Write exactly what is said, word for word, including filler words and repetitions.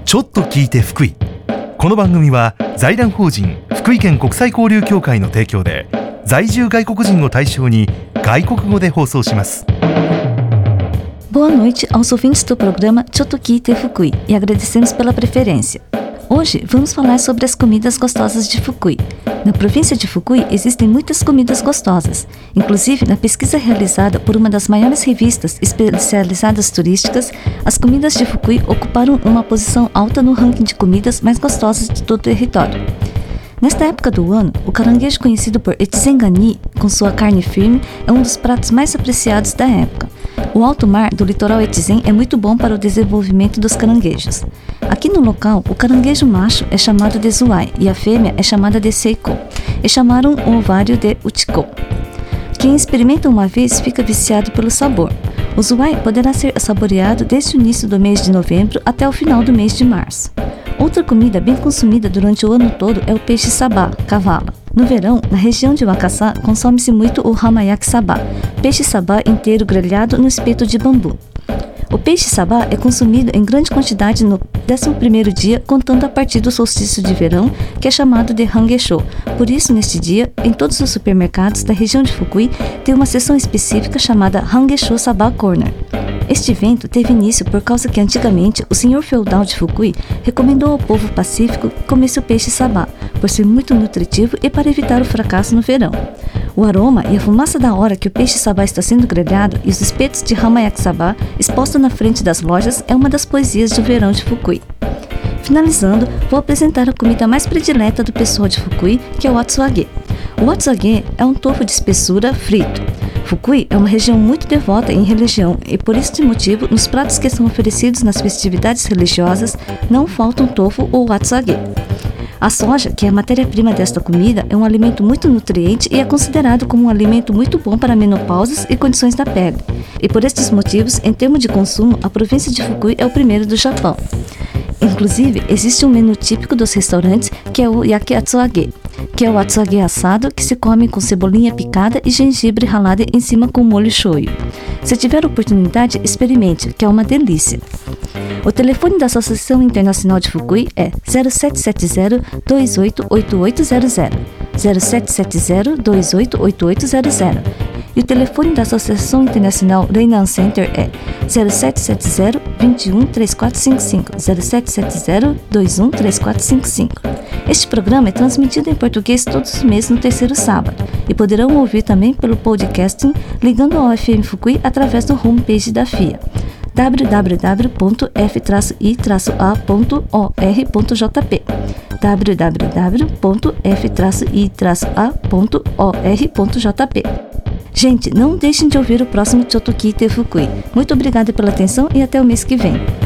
ちょっと聞いて福井。この番組は財団法人福井県国際交流協会の提供で在住外国人を対象に外国語で放送します。 Boa noite aos ouvintes do programa Chotoki Fukui e agradecemos pela preferência. Hoje vamos falar sobre as comidas gostosas de Fukui. Na província de Fukui existem muitas comidas gostosas. Inclusive, na pesquisa realizada por uma das maiores revistas especializadas turísticas, as comidas de Fukui ocuparam uma posição alta no ranking de comidas mais gostosas de todo o território. Nesta época do ano, o caranguejo conhecido por Etzengani, com sua carne firme, é um dos pratos mais apreciados da época. O alto mar do litoral Echizen é muito bom para o desenvolvimento dos caranguejos. Aqui no local, o caranguejo macho é chamado de zuai e a fêmea é chamada de seiko, e chamaram o ovário de uchiko. Quem experimenta uma vez fica viciado pelo sabor. O zuai poderá ser saboreado desde o início do mês de novembro até o final do mês de março. Outra comida bem consumida durante o ano todo é o peixe sabá, cavala. No verão, na região de Wakasa, consome-se muito o hamayaki sabá, peixe sabá inteiro grelhado no espeto de bambu. O peixe sabá é consumido em grande quantidade no décimo primeiro dia, contando a partir do solstício de verão, que é chamado de Hangesho. Por isso, neste dia, em todos os supermercados da região de Fukui, tem uma seção específica chamada Hangesho Sabá Corner. Este evento teve início por causa que antigamente o senhor feudal de Fukui recomendou ao povo pacífico que comesse o peixe sabá, por ser muito nutritivo e para evitar o fracasso no verão. O aroma e a fumaça da hora que o peixe sabá está sendo grelhado e os espetos de hamayaki sabá expostos na frente das lojas é uma das poesias do verão de Fukui. Finalizando, vou apresentar a comida mais predileta do pessoal de Fukui, que é o atsuage. O atsuage é um tofu de espessura frito. Fukui é uma região muito devota em religião e por este motivo, nos pratos que são oferecidos nas festividades religiosas, não faltam tofu ou atsuage. A soja, que é a matéria-prima desta comida, é um alimento muito nutriente e é considerado como um alimento muito bom para menopauses e condições da pele. E por estes motivos, em termos de consumo, a província de Fukui é o primeiro do Japão. Inclusive, existe um menu típico dos restaurantes que é o yaki atsuage, que é o atsuage assado que se come com cebolinha picada e gengibre ralado em cima com molho shoyu. Se tiver oportunidade, experimente, que é uma delícia. O telefone da Associação Internacional de Fukui é zero sete sete zero, dois oito oito oito zero zero, zero sete sete zero, dois oito oito oito zero zero. E o telefone da Associação Internacional Reinan Center é zero sete sete zero, dois um três quatro cinco cinco, zero sete sete zero, dois um três quatro cinco cinco. Este programa é transmitido em português todos os meses no terceiro sábado e poderão ouvir também pelo podcasting ligando ao F M Fukui através do homepage da F I A w w w ponto f i a ponto o r ponto j p w w w ponto f i a ponto o r ponto j p. Gente, não deixem de ouvir o próximo Chotoki Fukui. Muito obrigada pela atenção e até o mês que vem.